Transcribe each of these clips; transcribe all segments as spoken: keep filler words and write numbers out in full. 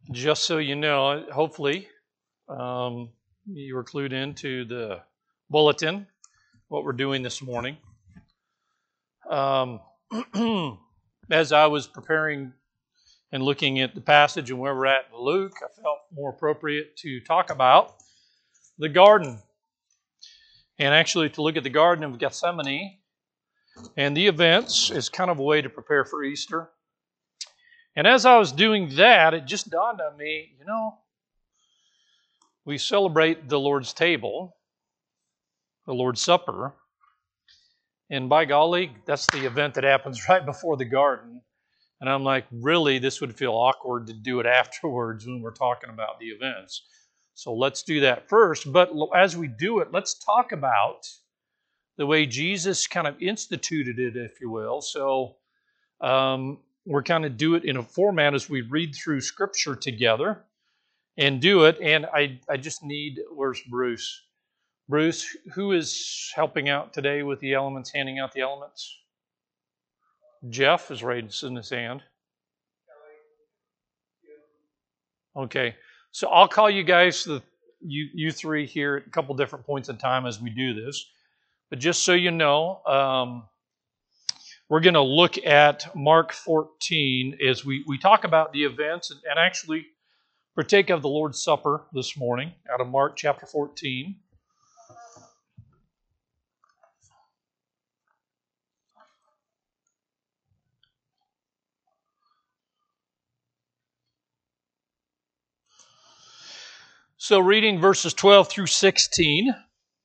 Just so you know, hopefully um, you were clued into the bulletin, what we're doing this morning. Um, as I was preparing and looking at the passage and where we're at in Luke, I felt more appropriate to talk about the garden. And actually to look at the Garden of Gethsemane and the events is kind of a way to prepare for Easter. And as I was doing that, it just dawned on me, you know, we celebrate the Lord's table, the Lord's Supper, and by golly, that's the event that happens right before the garden. And I'm like, really, this would feel awkward to do it afterwards when we're talking about the events. So let's do that first. But as we do it, let's talk about the way Jesus kind of instituted it, if you will. So um, we're kind of do it in a format as we read through Scripture together and do it. And I, I just need, where's Bruce? Bruce, who is helping out today with the elements, handing out the elements? Jeff is raising his hand. Okay, so I'll call you guys, the you you three here at a couple different points in time as we do this. But just so you know, um, we're going to look at Mark fourteen as we, we talk about the events and, and actually partake of the Lord's Supper this morning out of Mark chapter fourteen. So reading verses twelve through sixteen,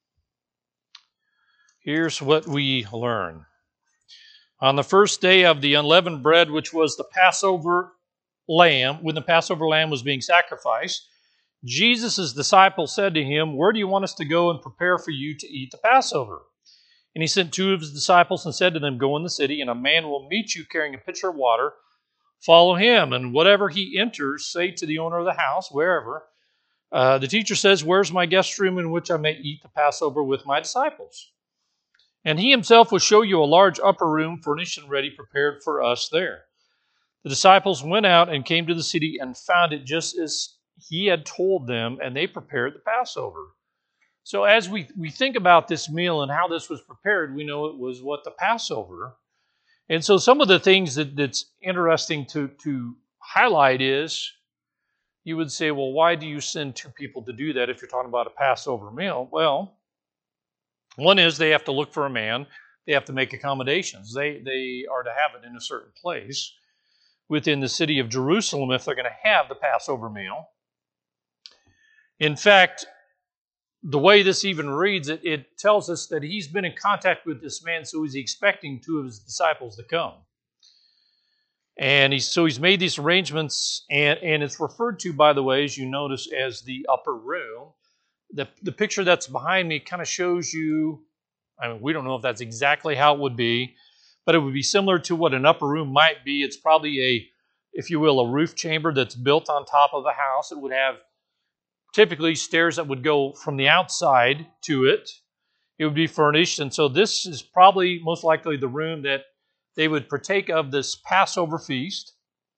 here's what we learn. On the first day of the unleavened bread, which was the Passover lamb, when the Passover lamb was being sacrificed, Jesus' disciples said to him, "Where do you want us to go and prepare for you to eat the Passover?" And he sent two of his disciples and said to them, "Go in the city, and a man will meet you carrying a pitcher of water. Follow him, and whatever he enters, say to the owner of the house, wherever, uh, the teacher says, 'Where's my guest room in which I may eat the Passover with my disciples?' And he himself will show you a large upper room, furnished and ready, prepared for us there." The disciples went out and came to the city and found it just as he had told them, and they prepared the Passover. So as we, we think about this meal and how this was prepared, we know it was what, the Passover. And so some of the things that, that's interesting to, to highlight is, you would say, well, why do you send two people to do that if you're talking about a Passover meal? Well, one is they have to look for a man. They have to make accommodations. They, they are to have it in a certain place within the city of Jerusalem if they're going to have the Passover meal. In fact, the way this even reads, it, it tells us that he's been in contact with this man, so he's expecting two of his disciples to come. And he's, so he's made these arrangements, and, and it's referred to, by the way, as you notice, as the upper room. The, the picture that's behind me kind of shows you, I mean, we don't know if that's exactly how it would be, but it would be similar to what an upper room might be. It's probably a, if you will, a roof chamber that's built on top of the house. It would have typically stairs that would go from the outside to it. It would be furnished, and so this is probably most likely the room that they would partake of this Passover feast.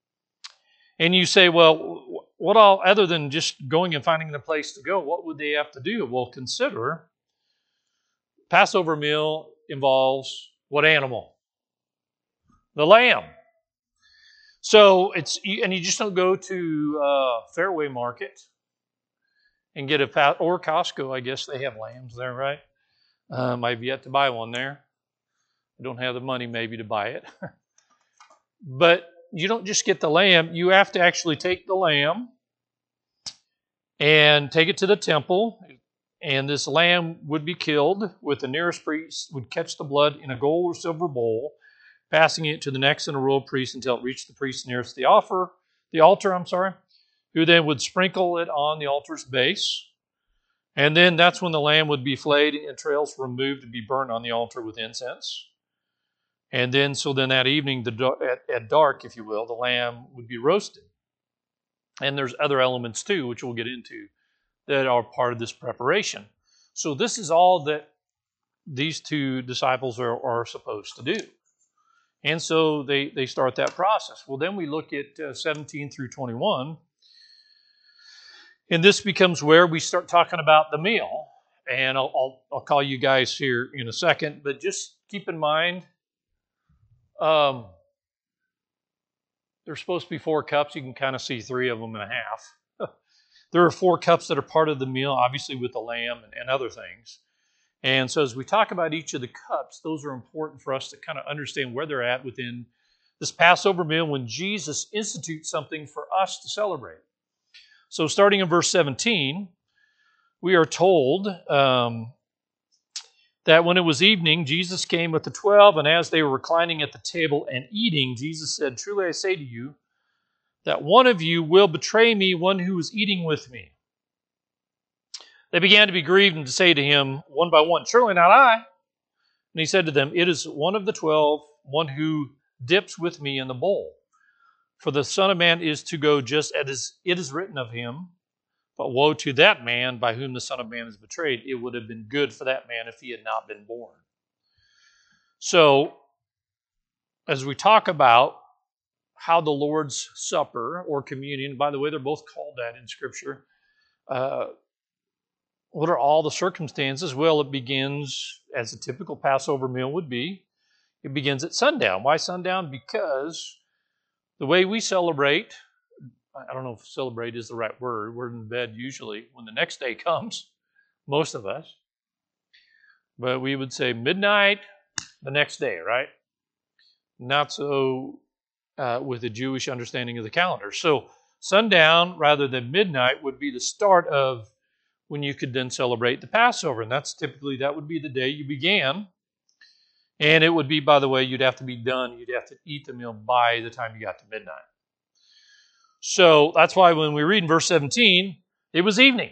And you say, well, what all, other than just going and finding the place to go, what would they have to do? Well, consider, Passover meal involves what animal? The lamb. So it's, and you just don't go to uh, Fairway Market and get a, or Costco, I guess they have lambs there, right? Um, I've yet to buy one there. I don't have the money maybe to buy it. But you don't just get the lamb. You have to actually take the lamb and take it to the temple. And this lamb would be killed with the nearest priest, would catch the blood in a gold or silver bowl, passing it to the next in a row of priests until it reached the priest nearest the offer, the altar, I'm sorry, who then would sprinkle it on the altar's base. And then that's when the lamb would be flayed and entrails removed to be burned on the altar with incense. And then, so then that evening, the, at, at dark, if you will, the lamb would be roasted. And there's other elements too, which we'll get into, that are part of this preparation. So this is all that these two disciples are, are supposed to do. And so they, they start that process. Well, then we look at uh, seventeen through twenty-one. And this becomes where we start talking about the meal. And I'll, I'll, I'll call you guys here in a second, but just keep in mind, um, there's supposed to be four cups. You can kind of see three of them and a half. There are four cups that are part of the meal, obviously with the lamb and, and other things. And so as we talk about each of the cups, those are important for us to kind of understand where they're at within this Passover meal when Jesus institutes something for us to celebrate. So starting in verse seventeen, we are told um, that when it was evening, Jesus came with the twelve, and as they were reclining at the table and eating, Jesus said, "Truly I say to you, that one of you will betray me, one who is eating with me." They began to be grieved and to say to him one by one, "Surely not I." And he said to them, "It is one of the twelve, one who dips with me in the bowl. For the Son of Man is to go just as it is written of him. But woe to that man by whom the Son of Man is betrayed. It would have been good for that man if he had not been born." So, as we talk about how the Lord's Supper or communion, by the way, they're both called that in Scripture, uh, what are all the circumstances? Well, it begins, as a typical Passover meal would be, it begins at sundown. Why sundown? Because the way we celebrate, I don't know if celebrate is the right word. We're in bed usually when the next day comes, most of us. But we would say midnight the next day, right? Not so uh, with the Jewish understanding of the calendar. So sundown rather than midnight would be the start of when you could then celebrate the Passover. And that's typically, that would be the day you began. And it would be, by the way, you'd have to be done. You'd have to eat the meal by the time you got to midnight. So that's why when we read in verse seventeen, it was evening.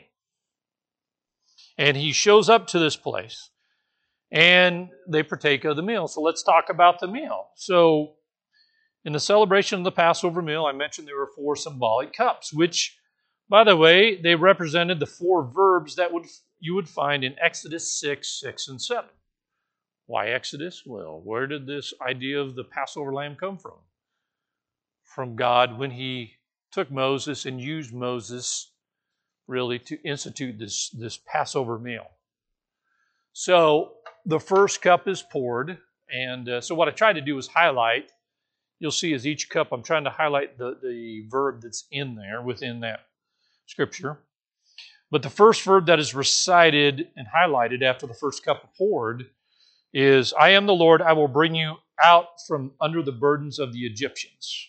And he shows up to this place. And they partake of the meal. So let's talk about the meal. So in the celebration of the Passover meal, I mentioned there were four symbolic cups, which, by the way, they represented the four verbs that would you would find in Exodus six, six, and seven. Why Exodus? Well, where did this idea of the Passover lamb come from? From God when he took Moses and used Moses really to institute this, this Passover meal. So the first cup is poured. And uh, so what I try to do is highlight. You'll see as each cup, I'm trying to highlight the, the verb that's in there within that scripture. But the first verb that is recited and highlighted after the first cup is poured is, "I am the Lord, I will bring you out from under the burdens of the Egyptians."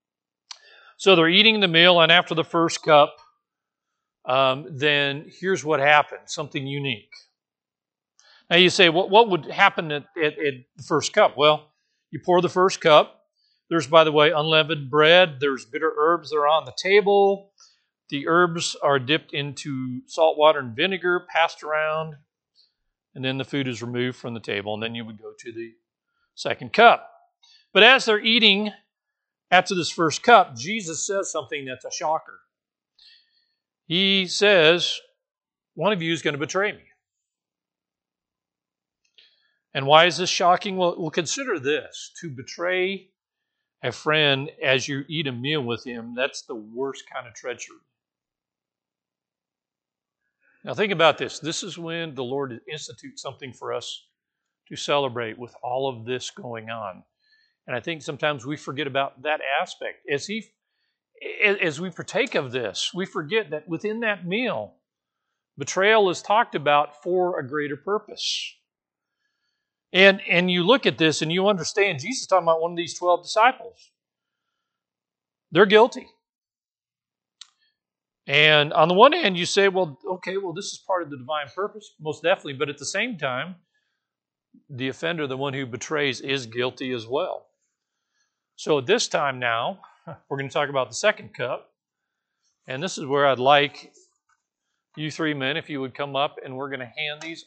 So they're eating the meal, and after the first cup, um, then here's what happened, something unique. Now you say, what, what would happen at, at, at the first cup? Well, you pour the first cup. There's, by the way, unleavened bread. There's bitter herbs that are on the table. The herbs are dipped into salt water and vinegar, passed around, and then the food is removed from the table, and then you would go to the second cup. But as they're eating after this first cup, Jesus says something that's a shocker. He says, "One of you is going to betray me." And why is this shocking? Well, well, consider this. To betray a friend as you eat a meal with him, that's the worst kind of treachery. Now think about this. This is when the Lord institutes something for us to celebrate with all of this going on. And I think sometimes we forget about that aspect. As he, as we partake of this, we forget that within that meal, betrayal is talked about for a greater purpose. And, and you look at this and you understand, Jesus is talking about one of these twelve disciples. They're guilty. And on the one hand, you say, well, okay, well, this is part of the divine purpose, most definitely. But at the same time, the offender, the one who betrays, is guilty as well. So at this time now, we're going to talk about the second cup. And this is where I'd like you three men, if you would come up, and we're going to hand these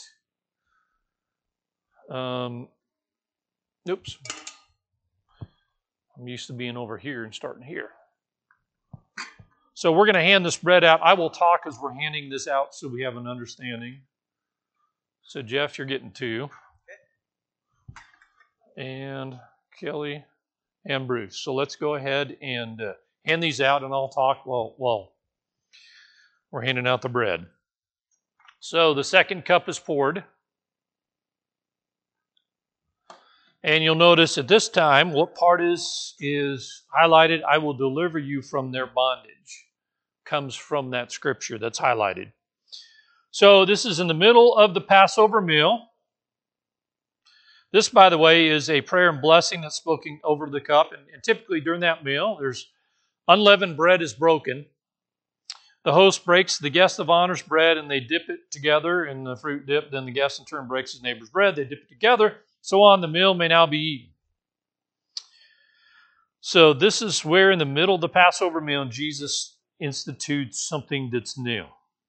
out. Um, oops. I'm used to being over here and starting here. So we're going to hand this bread out. I will talk as we're handing this out so we have an understanding. So Jeff, you're getting two. And Kelly and Bruce. So let's go ahead and uh, hand these out, and I'll talk while, while We're handing out the bread. So the second cup is poured. And you'll notice at this time, what part is, is highlighted? I will deliver you from their bondage. Comes from that scripture that's highlighted. So this is in the middle of the Passover meal. This, by the way, is a prayer and blessing that's spoken over the cup. And, and typically during that meal, there's unleavened bread is broken. The host breaks the guest of honor's bread, and they dip it together in the fruit dip. Then the guest in turn breaks his neighbor's bread. They dip it together. So on, the meal may now be eaten. So this is where in the middle of the Passover meal, Jesus institutes something that's new.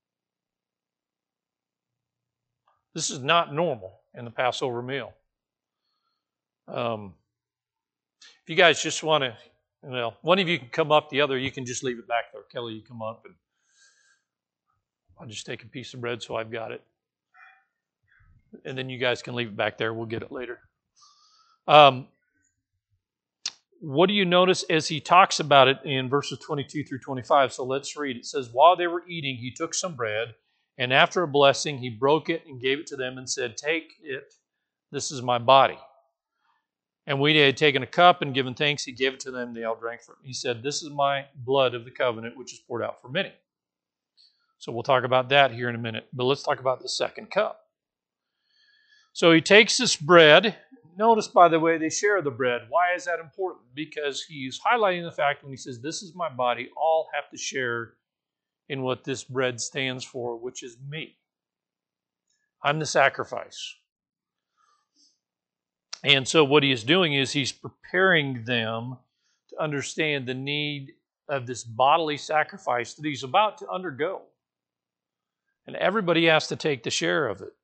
This is not normal in the Passover meal. Um, if you guys just want to, well, one of you can come up, the other you can just leave it back there. Kelly, you come up, and I'll just take a piece of bread so I've got it. And then you guys can leave it back there. We'll get it later. Um, what do you notice as he talks about it in verses twenty-two through twenty-five? So let's read. It says, while they were eating, he took some bread, and after a blessing, he broke it and gave it to them and said, take it, this is my body. And when he had taken a cup and given thanks, he gave it to them, they all drank from it. He said, this is my blood of the covenant, which is poured out for many. So we'll talk about that here in a minute. But let's talk about the second cup. So he takes this bread. Notice, by the way, they share the bread. Why is that important? Because he's highlighting the fact when he says, this is my body, all have to share in what this bread stands for, which is me. I'm the sacrifice. And so what he is doing is he's preparing them to understand the need of this bodily sacrifice that he's about to undergo. And everybody has to take the share of it.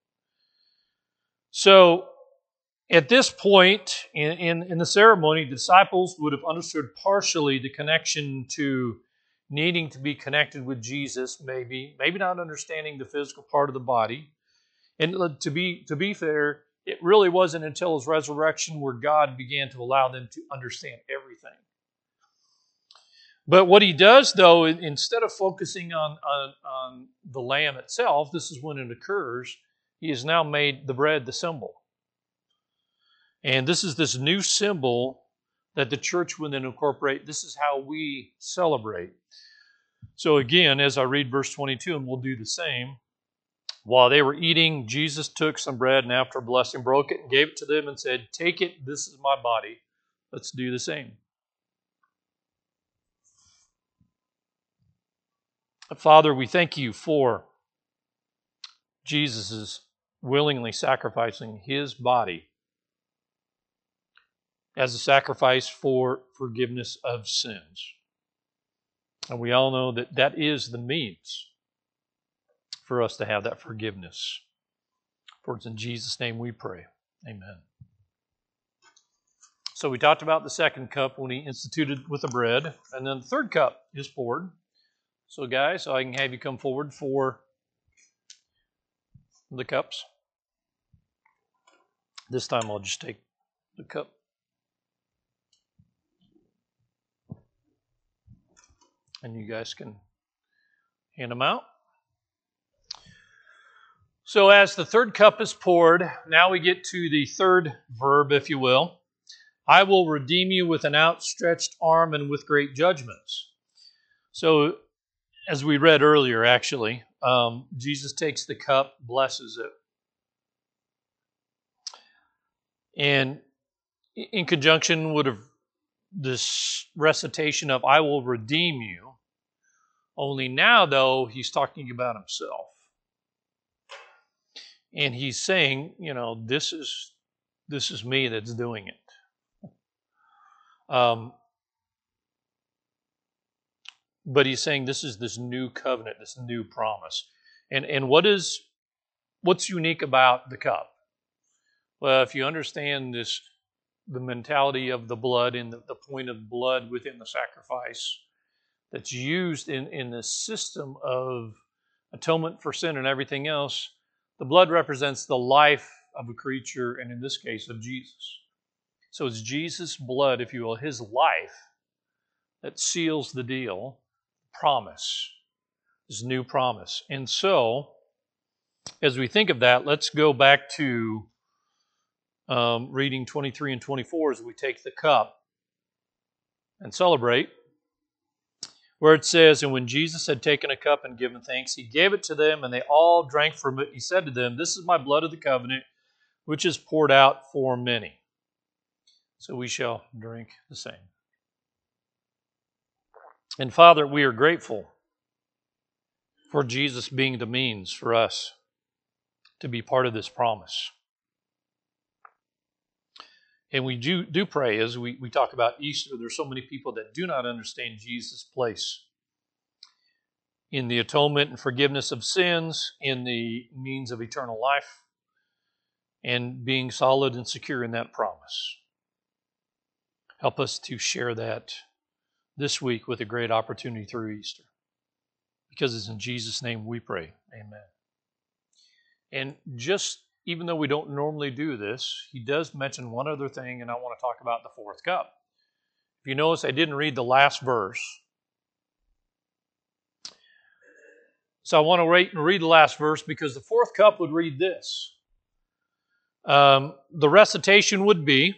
So at this point in, in, in the ceremony, the disciples would have understood partially the connection to needing to be connected with Jesus, maybe, maybe not understanding the physical part of the body. And to be, to be fair, it really wasn't until his resurrection where God began to allow them to understand everything. But what he does, though, instead of focusing on, on, on the lamb itself, this is when it occurs, he has now made the bread the symbol. And this is this new symbol that the church will then incorporate. This is how we celebrate. So again, as I read verse twenty-two, and we'll do the same. While they were eating, Jesus took some bread and after a blessing broke it and gave it to them and said, take it, this is my body. Let's do the same. Father, we thank you for Jesus' willingly sacrificing his body as a sacrifice for forgiveness of sins. And we all know that that is the means for us to have that forgiveness. For it's in Jesus' name we pray. Amen. So we talked about the second cup when he instituted with the bread, and then the third cup is poured. So guys, so I can have you come forward for the cups. This time I'll just take the cup. And you guys can hand them out. So as the third cup is poured, now we get to the third verb, if you will. I will redeem you with an outstretched arm and with great judgments. So as we read earlier, actually, um, Jesus takes the cup, blesses it. And in conjunction with this recitation of I will redeem you, only now, though, he's talking about himself. And he's saying, you know, this is this is me that's doing it. Um, but he's saying this is this new covenant, this new promise. And and what is what's unique about the cup? Well, if you understand this, the mentality of the blood and the, the point of blood within the sacrifice that's used in, in the system of atonement for sin and everything else, the blood represents the life of a creature, and in this case, of Jesus. So it's Jesus' blood, if you will, his life, that seals the deal, promise this new promise. And so, as we think of that, let's go back to um, reading twenty-three and twenty-four as we take the cup and celebrate, where it says, "And when Jesus had taken a cup and given thanks, he gave it to them, and they all drank from it. He said to them, 'This is my blood of the covenant, which is poured out for many. So we shall drink the same.'" And Father, we are grateful for Jesus being the means for us to be part of this promise. And we do, do pray, as we, we talk about Easter, there's so many people that do not understand Jesus' place in the atonement and forgiveness of sins, in the means of eternal life, and being solid and secure in that promise. Help us to share that this week with a great opportunity through Easter. Because it's in Jesus' name we pray. Amen. And just, even though we don't normally do this, he does mention one other thing, and I want to talk about the fourth cup. If you notice, I didn't read the last verse. So I want to wait and read the last verse, because the fourth cup would read this. Um, the recitation would be,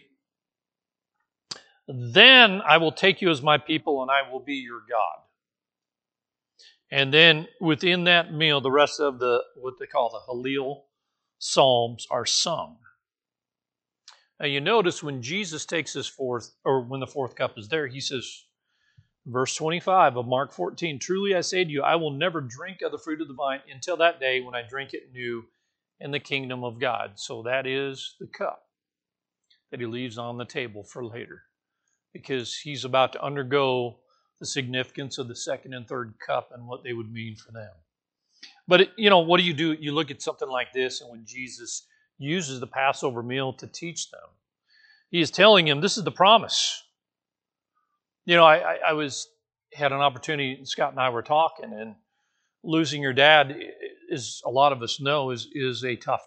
"Then I will take you as my people, and I will be your God." And then within that meal, the rest of the, what they call the Hallel Psalms are sung. Now you notice when Jesus takes his fourth, or when the fourth cup is there, he says, verse twenty-five of Mark fourteen, "Truly I say to you, I will never drink of the fruit of the vine until that day when I drink it new in the kingdom of God." So that is the cup that he leaves on the table for later, because he's about to undergo the significance of the second and third cup and what they would mean for them. But, it, you know, what do you do? You look at something like this, and when Jesus uses the Passover meal to teach them, he is telling them, this is the promise. You know, I, I, I was had an opportunity, Scott and I were talking, and losing your dad, is a lot of us know, is, is a tough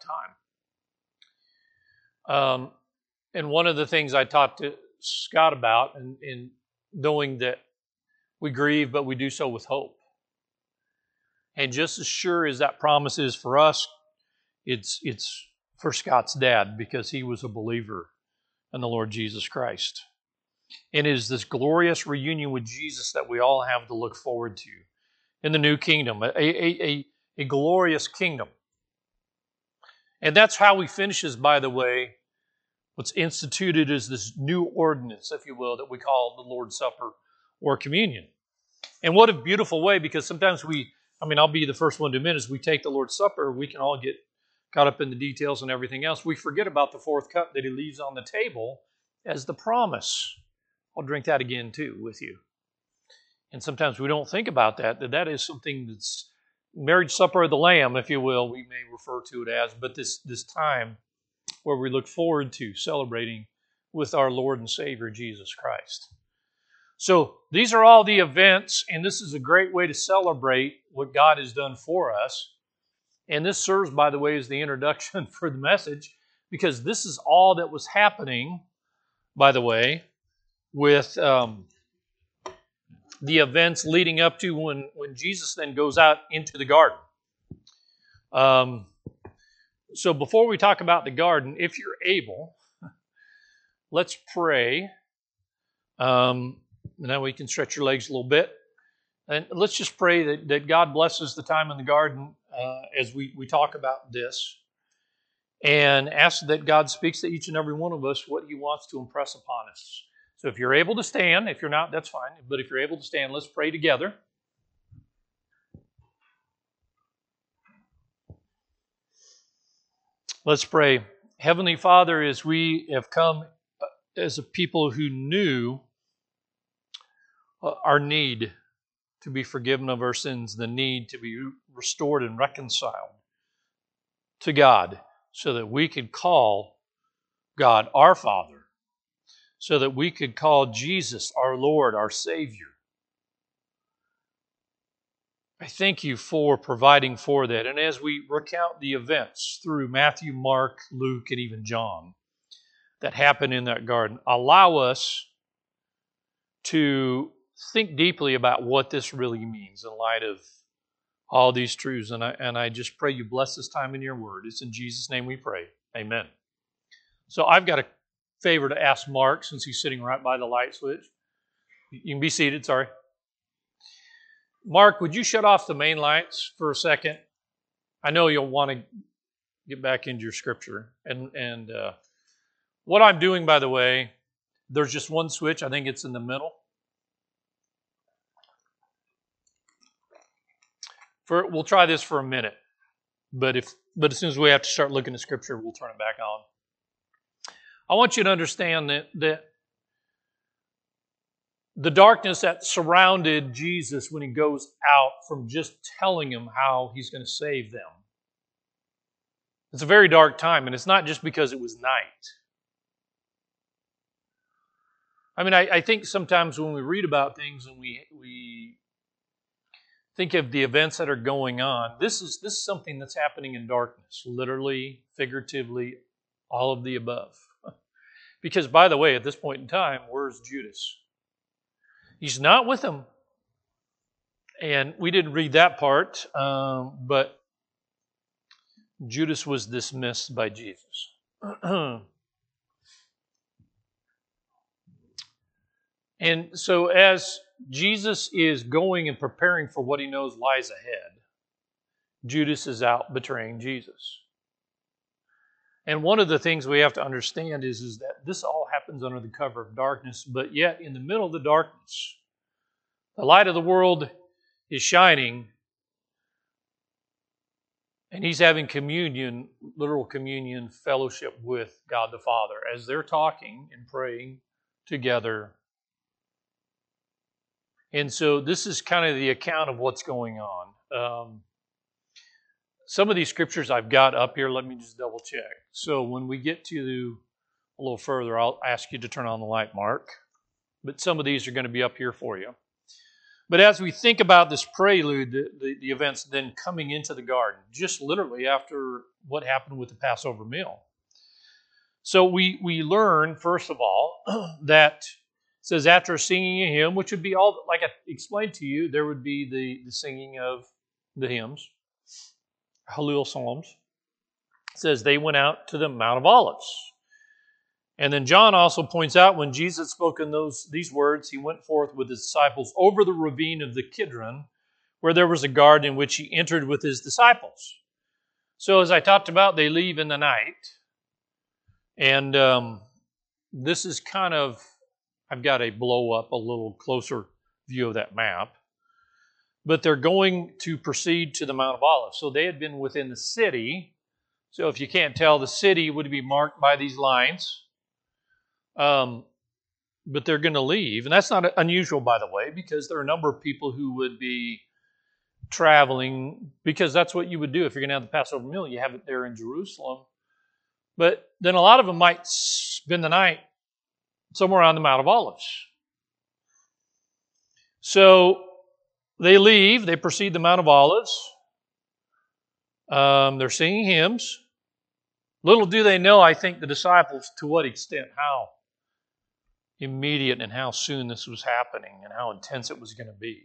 time. Um, and one of the things I talked to Scott about, and, and knowing that we grieve, but we do so with hope. And just as sure as that promise is for us, it's it's for Scott's dad, because he was a believer in the Lord Jesus Christ. And it is this glorious reunion with Jesus that we all have to look forward to in the new kingdom, a, a, a, a glorious kingdom. And that's how he finishes, by the way, what's instituted as this new ordinance, if you will, that we call the Lord's Supper or communion. And what a beautiful way, because sometimes we, I mean, I'll be the first one to admit, as we take the Lord's Supper, we can all get caught up in the details and everything else. We forget about the fourth cup that he leaves on the table as the promise. I'll drink that again too with you. And sometimes we don't think about that, that that is something that's marriage supper of the Lamb, if you will, we may refer to it as, but this, this time where we look forward to celebrating with our Lord and Savior, Jesus Christ. So these are all the events, and this is a great way to celebrate what God has done for us. And this serves, by the way, as the introduction for the message, because this is all that was happening, by the way, with um, the events leading up to when, when Jesus then goes out into the garden. Um, so before we talk about the garden, if you're able, let's pray. Um, and then we can stretch your legs a little bit. And let's just pray that, that God blesses the time in the garden uh, as we, we talk about this. And ask that God speaks to each and every one of us what he wants to impress upon us. So if you're able to stand, if you're not, that's fine. But if you're able to stand, let's pray together. Let's pray. Heavenly Father, as we have come as a people who knew our need to be forgiven of our sins, the need to be restored and reconciled to God, so that we could call God our Father, so that we could call Jesus our Lord, our Savior. I thank you for providing for that. And as we recount the events through Matthew, Mark, Luke, and even John that happened in that garden, allow us to think deeply about what this really means in light of all these truths. And I, and I just pray you bless this time in your word. It's in Jesus' name we pray. Amen. So I've got a favor to ask Mark, since he's sitting right by the light switch. You can be seated, sorry. Mark, would you shut off the main lights for a second? I know you'll want to get back into your scripture. And, and uh, what I'm doing, by the way, there's just one switch. I think it's in the middle. For, we'll try this for a minute. But if but as soon as we have to start looking at scripture, we'll turn it back on. I want you to understand that, that the darkness that surrounded Jesus when he goes out from just telling them how he's going to save them. It's a very dark time, and it's not just because it was night. I mean, I, I think sometimes when we read about things and we we think of the events that are going on, this is this is something that's happening in darkness, literally, figuratively, all of the above. Because, by the way, at this point in time, where's Judas? He's not with them. And we didn't read that part, um, but Judas was dismissed by Jesus. And so as Jesus is going and preparing for what he knows lies ahead, Judas is out betraying Jesus. And one of the things we have to understand is, is that this all happens under the cover of darkness, but yet in the middle of the darkness, the light of the world is shining, and he's having communion, literal communion, fellowship with God the Father as they're talking and praying together. And so this is kind of the account of what's going on. Um, some of these scriptures I've got up here, let me just double check. So when we get to a little further, I'll ask you to turn on the light, Mark. But some of these are going to be up here for you. But as we think about this prelude, the, the, the events then coming into the garden, just literally after what happened with the Passover meal. So we, we learn, first of all, that it says after singing a hymn, which would be all, like I explained to you, there would be the, the singing of the hymns, Hallel Psalms. It says they went out to the Mount of Olives. And then John also points out when Jesus spoke in those these words, he went forth with his disciples over the ravine of the Kidron, where there was a garden in which he entered with his disciples. So as I talked about, they leave in the night. And um, this is kind of, I've got a blow up, a little closer view of that map. But they're going to proceed to the Mount of Olives. So they had been within the city. So if you can't tell, the city would be marked by these lines. Um, but they're going to leave. And that's not unusual, by the way, because there are a number of people who would be traveling, because that's what you would do if you're going to have the Passover meal. You have it there in Jerusalem. But then a lot of them might spend the night somewhere on the Mount of Olives. So they leave, they proceed the Mount of Olives. Um, they're singing hymns. Little do they know, I think, the disciples, to what extent, how immediate and how soon this was happening and how intense it was going to be.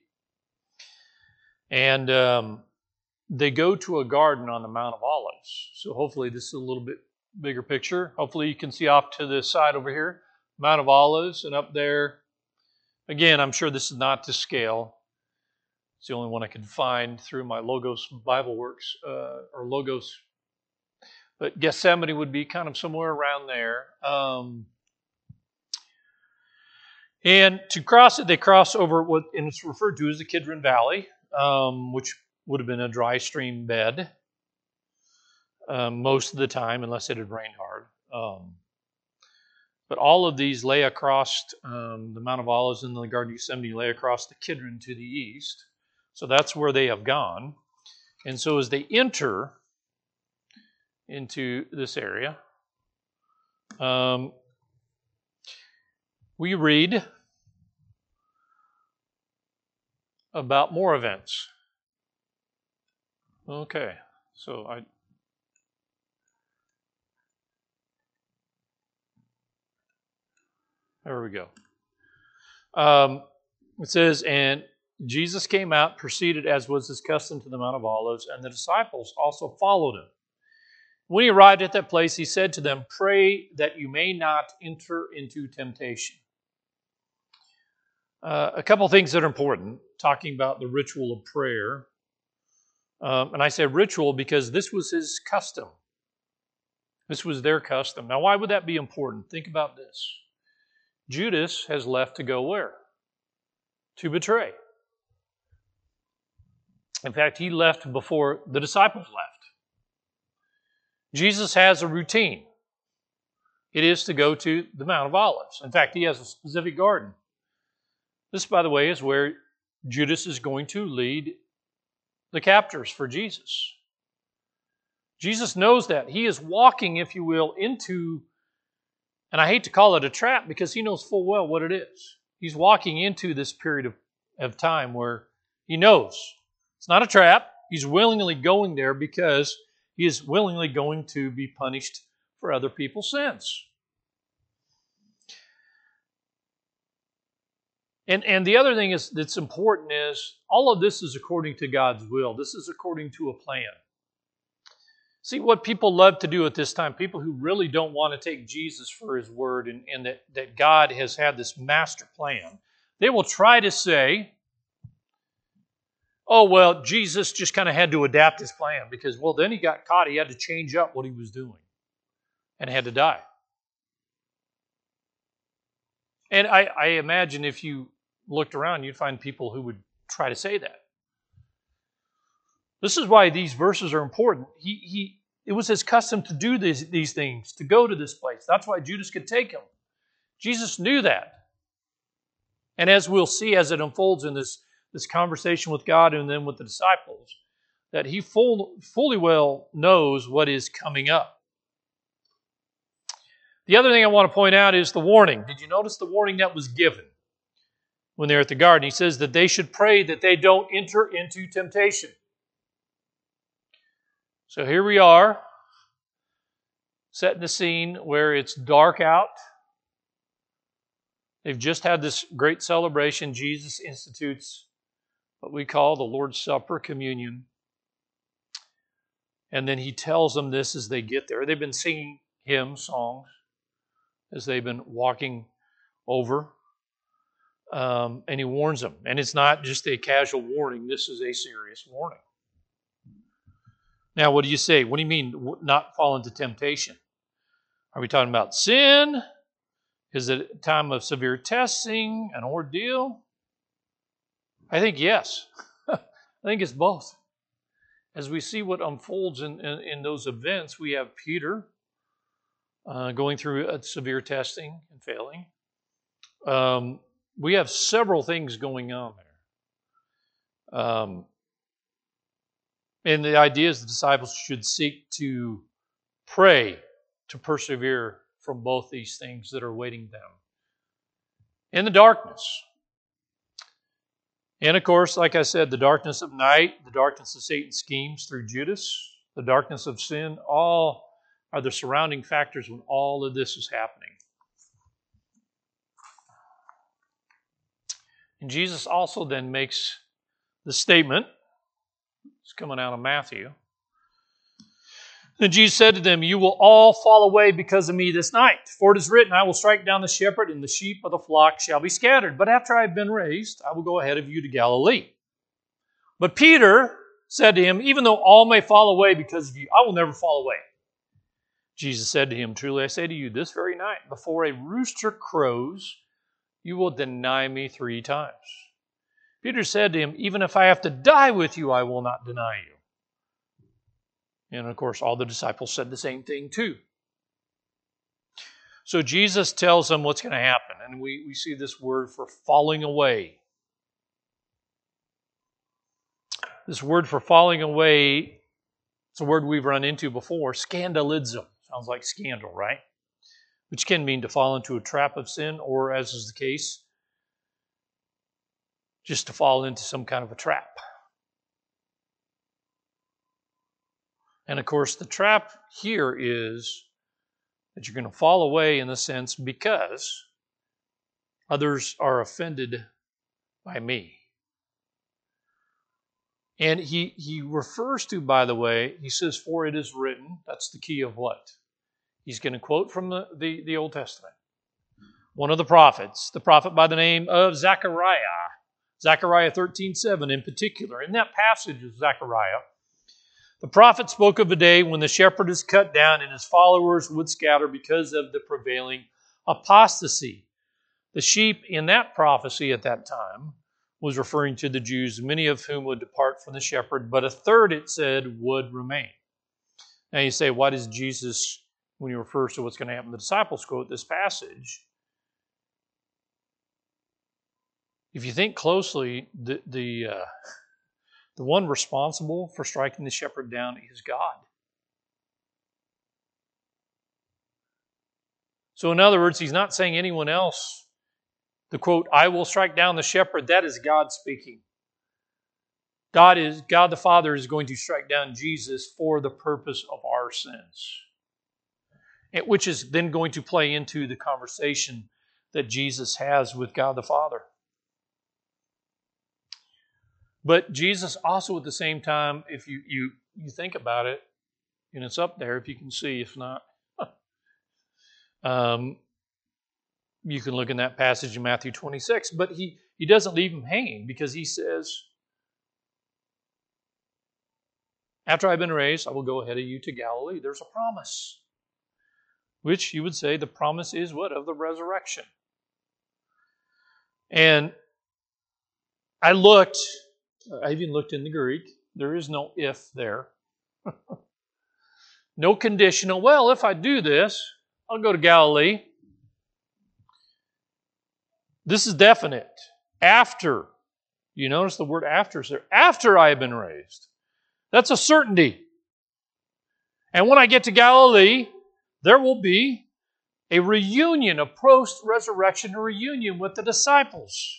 And um, they go to a garden on the Mount of Olives. So hopefully this is a little bit bigger picture. Hopefully you can see off to the side over here, Mount of Olives, and up there. Again, I'm sure this is not to scale. It's the only one I can find through my Logos Bible Works, uh, or Logos. But Gethsemane would be kind of somewhere around there. Um, and to cross it, they cross over what and it's referred to as the Kidron Valley, um, which would have been a dry stream bed um, most of the time, unless it had rained hard. Um, but all of these lay across um, the Mount of Olives and the Garden of Gethsemane lay across the Kidron to the east. So that's where they have gone. And so as they enter into this area, um, we read about more events. Okay, so I... There we go. Um, it says, and Jesus came out, proceeded as was his custom to the Mount of Olives, and the disciples also followed him. When he arrived at that place, he said to them, "Pray that you may not enter into temptation." Uh, a couple things that are important, talking about the ritual of prayer. Um, and I say ritual because this was his custom. This was their custom. Now, why would that be important? Think about this. Judas has left to go where? To betray. In fact, he left before the disciples left. Jesus has a routine. It is to go to the Mount of Olives. In fact, he has a specific garden. This, by the way, is where Judas is going to lead the captors for Jesus. Jesus knows that. He is walking, if you will, into, and I hate to call it a trap because he knows full well what it is. He's walking into this period of, of time where he knows it's not a trap. He's willingly going there because he is willingly going to be punished for other people's sins. And, and the other thing is that's important is all of this is according to God's will. This is according to a plan. See, what people love to do at this time, people who really don't want to take Jesus for his word and, and that, that God has had this master plan, they will try to say, oh, well, Jesus just kind of had to adapt his plan because, well, then he got caught. He had to change up what he was doing and had to die. And I, I imagine if you looked around, you'd find people who would try to say that. This is why these verses are important. He, he, it was his custom to do these, these things, to go to this place. That's why Judas could take him. Jesus knew that. And as we'll see as it unfolds in this, this conversation with God and then with the disciples, that he full, fully well knows what is coming up. The other thing I want to point out is the warning. Did you notice the warning that was given when they're at the garden? He says that they should pray that they don't enter into temptation. So here we are, setting the scene where it's dark out. They've just had this great celebration. Jesus institutes what we call the Lord's Supper, communion. And then he tells them this as they get there. They've been singing hymn songs as they've been walking over. Um, and he warns them. And it's not just a casual warning. This is a serious warning. Now, what do you say? What do you mean not fall into temptation? Are we talking about sin? Is it a time of severe testing, an ordeal? I think yes. I think it's both. As we see what unfolds in, in, in those events, we have Peter uh, going through a severe testing and failing. Um, we have several things going on there. Um, and the idea is the disciples should seek to pray, to persevere from both these things that are awaiting them in the darkness. And of course, like I said, the darkness of night, the darkness of Satan's schemes through Judas, the darkness of sin, all are the surrounding factors when all of this is happening. And Jesus also then makes the statement, it's coming out of Matthew. Then Jesus said to them, "You will all fall away because of me this night. For it is written, I will strike down the shepherd, and the sheep of the flock shall be scattered. But after I have been raised, I will go ahead of you to Galilee." But Peter said to him, "Even though all may fall away because of you, I will never fall away." Jesus said to him, "Truly I say to you, this very night, before a rooster crows, you will deny me three times." Peter said to him, "Even if I have to die with you, I will not deny you." And of course, all the disciples said the same thing too. So Jesus tells them what's going to happen. And we, we see this word for falling away. This word for falling away, it's a word we've run into before, scandalism. Sounds like scandal, right? Which can mean to fall into a trap of sin, or as is the case, just to fall into some kind of a trap. And of course, the trap here is that you're going to fall away in the sense because others are offended by me. And he, he refers to, by the way, he says, for it is written. That's the key of what? He's going to quote from the, the, the Old Testament. One of the prophets, the prophet by the name of Zechariah. Zechariah thirteen seven in particular. In that passage of Zechariah, the prophet spoke of a day when the shepherd is cut down and his followers would scatter because of the prevailing apostasy. The sheep in that prophecy at that time was referring to the Jews, many of whom would depart from the shepherd, but a third, it said, would remain. Now you say, why does Jesus, when he refers to what's going to happen, the disciples quote this passage? If you think closely, the the, uh, the one responsible for striking the shepherd down is God. So in other words, he's not saying anyone else. The quote, I will strike down the shepherd, that is God speaking. God is God the Father is going to strike down Jesus for the purpose of our sins. Which is then going to play into the conversation that Jesus has with God the Father. But Jesus also at the same time, if you, you, you think about it, and it's up there if you can see, if not, um, you can look in that passage in Matthew twenty-six. But he, he doesn't leave him hanging because he says, after I've been raised, I will go ahead of you to Galilee. There's a promise. Which you would say the promise is what? Of the resurrection. And I looked... I even looked in the Greek. There is no if there. No conditional. Well, if I do this, I'll go to Galilee. This is definite. After. You notice the word after is there. After I have been raised. That's a certainty. And when I get to Galilee, there will be a reunion, a post-resurrection reunion with the disciples.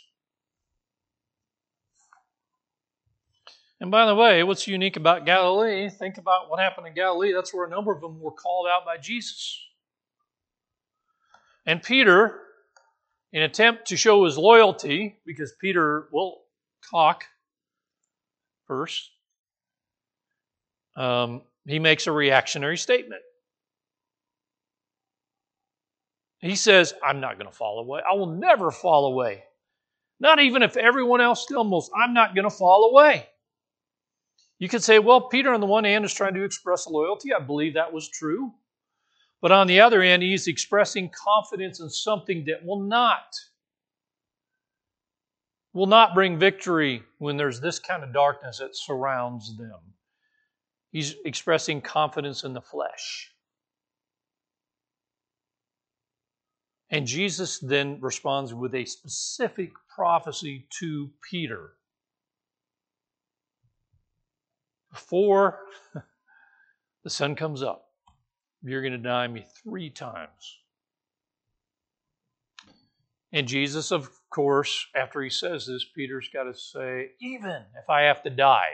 And by the way, what's unique about Galilee, think about what happened in Galilee. That's where a number of them were called out by Jesus. And Peter, in an attempt to show his loyalty, because Peter will talk first, um, he makes a reactionary statement. He says, I'm not going to fall away. I will never fall away. Not even if everyone else stumbles, I'm not going to fall away. You could say, well, Peter on the one hand is trying to express loyalty. I believe that was true. But on the other hand, he's expressing confidence in something that will not, will not bring victory when there's this kind of darkness that surrounds them. He's expressing confidence in the flesh. And Jesus then responds with a specific prophecy to Peter. Before the sun comes up, you're going to deny me three times. And Jesus, of course, after he says this, Peter's got to say, even if I have to die.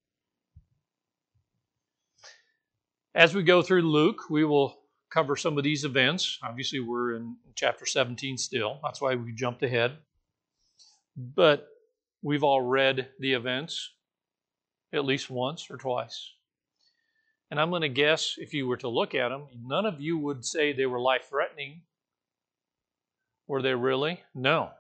As we go through Luke, we will cover some of these events. Obviously, we're in chapter seventeen still. That's why we jumped ahead. But we've all read the events at least once or twice. And I'm going to guess, if you were to look at them, none of you would say they were life-threatening. Were they really? No.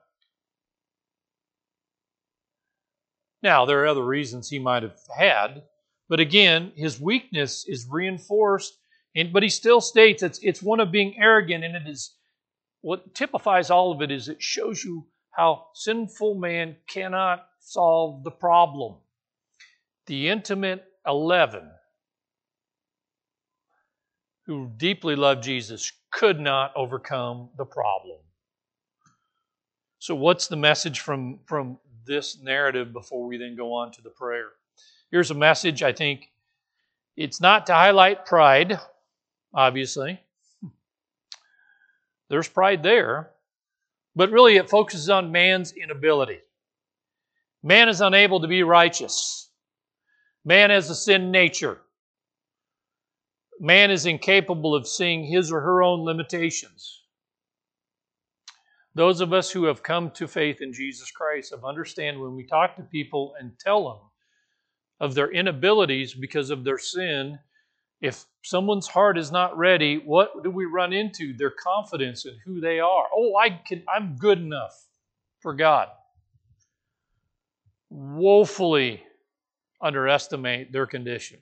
Now, there are other reasons he might have had, but again, his weakness is reinforced, and, but he still states it's, it's one of being arrogant, and it is what typifies all of it is it shows you how sinful man cannot solve the problem. The intimate eleven who deeply loved Jesus could not overcome the problem. So what's the message from, from this narrative before we then go on to the prayer? Here's a message, I think. It's not to highlight pride, obviously. There's pride there. But really it focuses on man's inability. Man is unable to be righteous. Man has a sin nature. Man is incapable of seeing his or her own limitations. Those of us who have come to faith in Jesus Christ have understand when we talk to people and tell them, of their inabilities because of their sin. If someone's heart is not ready, what do we run into? Their confidence in who they are. Oh, I can, I'm good enough for God. Woefully underestimate their condition.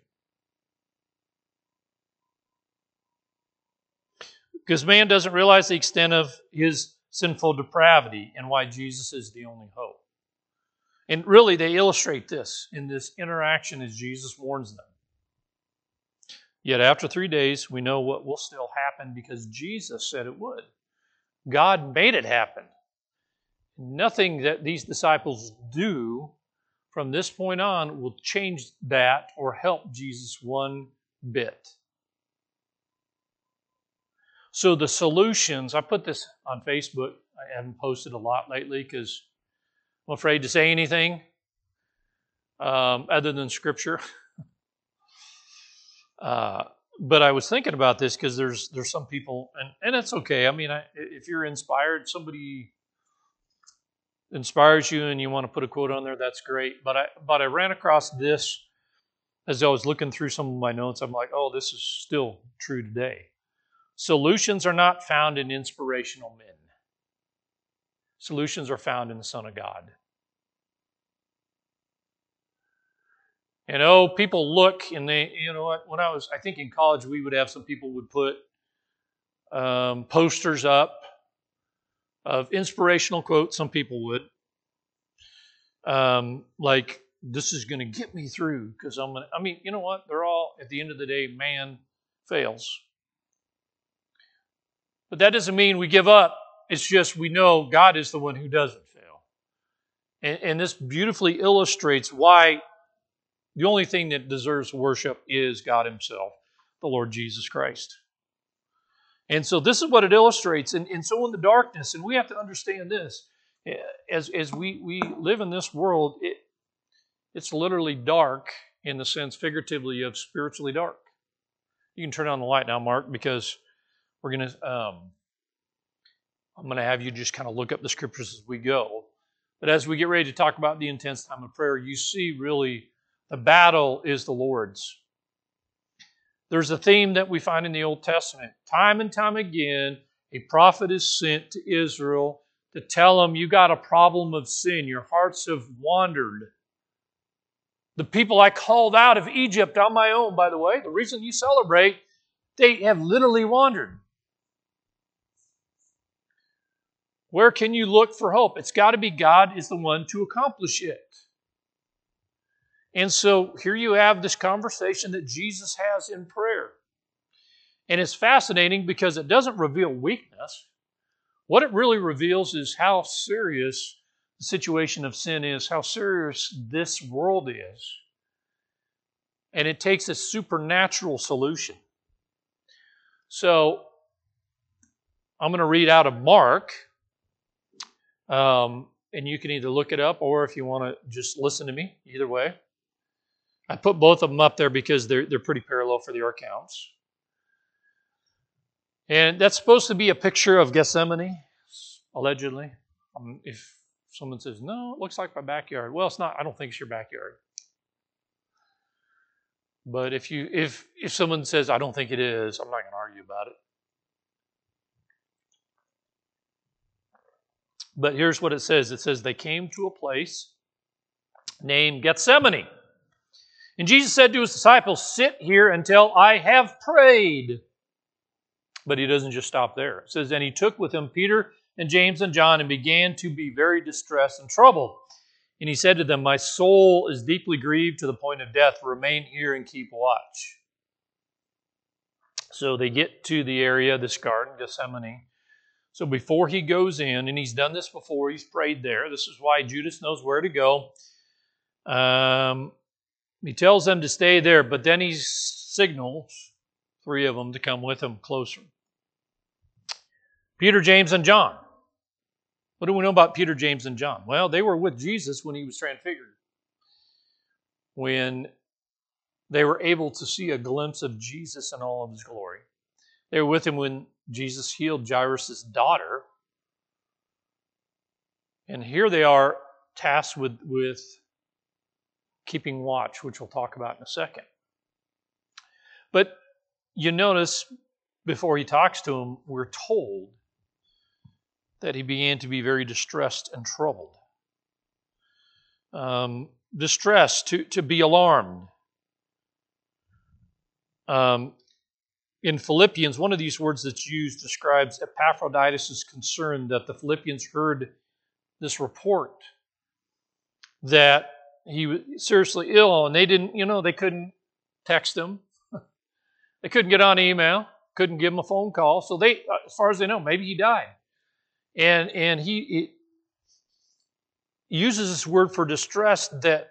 Because man doesn't realize the extent of his sinful depravity and why Jesus is the only hope. And really, they illustrate this in this interaction as Jesus warns them. Yet after three days, we know what will still happen because Jesus said it would. God made it happen. Nothing that these disciples do from this point on will change that or help Jesus one bit. So the solutions, I put this on Facebook. I haven't posted a lot lately because I'm afraid to say anything um, other than Scripture. uh, but I was thinking about this because there's there's some people, and, and it's okay. I mean, I, if you're inspired, somebody inspires you and you want to put a quote on there, that's great. But I but I ran across this as I was looking through some of my notes. I'm like, oh, this is still true today. Solutions are not found in inspirational men. Solutions are found in the Son of God. And oh, people look and they, you know what, when I was, I think in college we would have some people would put um, posters up of inspirational quotes. Some people would. Um, like, this is going to get me through because I'm going to, I mean, you know what? They're all, at the end of the day, man fails. But that doesn't mean we give up. It's just we know God is the one who doesn't fail. And, and this beautifully illustrates why the only thing that deserves worship is God Himself, the Lord Jesus Christ. And so this is what it illustrates. And, and so in the darkness, and we have to understand this, as, as we, we live in this world, it, it's literally dark in the sense, figuratively, of spiritually dark. You can turn on the light now, Mark, because we're going to, um, I'm going to have you just kind of look up the Scriptures as we go. But as we get ready to talk about the intense time of prayer, you see really the battle is the Lord's. There's a theme that we find in the Old Testament. Time and time again, a prophet is sent to Israel to tell them, you got a problem of sin. Your hearts have wandered. The people I called out of Egypt on my own, by the way, the reason you celebrate, they have literally wandered. Where can you look for hope? It's got to be God is the one to accomplish it. And so here you have this conversation that Jesus has in prayer. And it's fascinating because it doesn't reveal weakness. What it really reveals is how serious the situation of sin is, how serious this world is. And it takes a supernatural solution. So I'm going to read out of Mark. Um, and you can either look it up or if you want to just listen to me, either way. I put both of them up there because they're, they're pretty parallel for their accounts. And that's supposed to be a picture of Gethsemane, allegedly. Um, if someone says, no, it looks like my backyard. Well, it's not. I don't think it's your backyard. But if you if if someone says, I don't think it is, I'm not going to argue about it. But here's what it says. It says, they came to a place named Gethsemane. And Jesus said to His disciples, sit here until I have prayed. But He doesn't just stop there. It says, and He took with Him Peter and James and John and began to be very distressed and troubled. And He said to them, my soul is deeply grieved to the point of death. Remain here and keep watch. So they get to the area, this garden, Gethsemane. So before He goes in, and He's done this before, He's prayed there. This is why Judas knows where to go. Um, he tells them to stay there, but then He signals three of them to come with Him closer. Peter, James, and John. What do we know about Peter, James, and John? Well, they were with Jesus when He was transfigured. When they were able to see a glimpse of Jesus in all of His glory. They were with Him when Jesus healed Jairus' daughter. And here they are tasked with, with keeping watch, which we'll talk about in a second. But you notice before he talks to him, we're told that he began to be very distressed and troubled. Um, distressed, to, to be alarmed. Um, in Philippians, one of these words that's used describes Epaphroditus' concern that the Philippians heard this report that he was seriously ill, and they didn't, you know, they couldn't text him. They couldn't get on email, couldn't give him a phone call. So they, as far as they know, maybe he died. And and he, he uses this word for distress that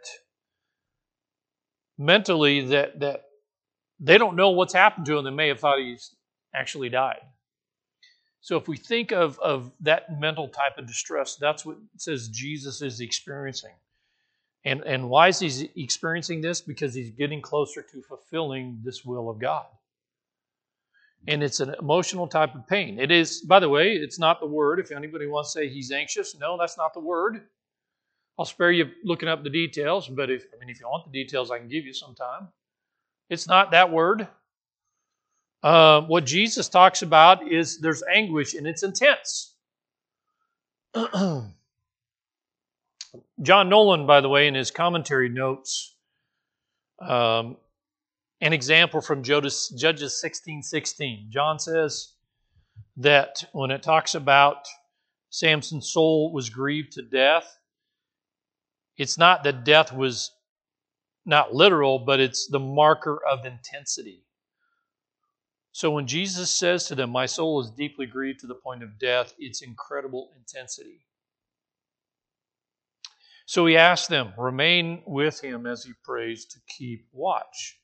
mentally that that they don't know what's happened to him. They may have thought he's actually died. So if we think of, of that mental type of distress, that's what it says Jesus is experiencing. And, and why is he experiencing this? Because he's getting closer to fulfilling this will of God. And it's an emotional type of pain. It is, by the way, it's not the word. If anybody wants to say he's anxious, no, that's not the word. I'll spare you looking up the details, but if I mean if you want the details, I can give you sometime. It's not that word. Uh, what Jesus talks about is there's anguish and it's intense. John Nolan, by the way, in his commentary notes um, an example from Judges sixteen sixteen. John says that when it talks about Samson's soul was grieved to death, it's not that death was not literal, but it's the marker of intensity. So when Jesus says to them, my soul is deeply grieved to the point of death, it's incredible intensity. So he asked them, remain with him as he prays to keep watch.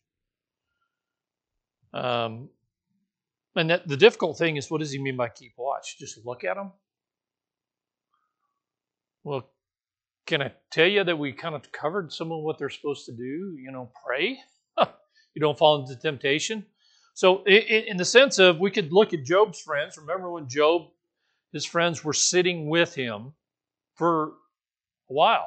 Um, and that, the difficult thing is, what does he mean by keep watch? Just look at him? Well, can I tell you that we kind of covered some of what they're supposed to do? You know, pray. You don't fall into temptation. So in the sense of, we could look at Job's friends. Remember when Job, his friends were sitting with him for a while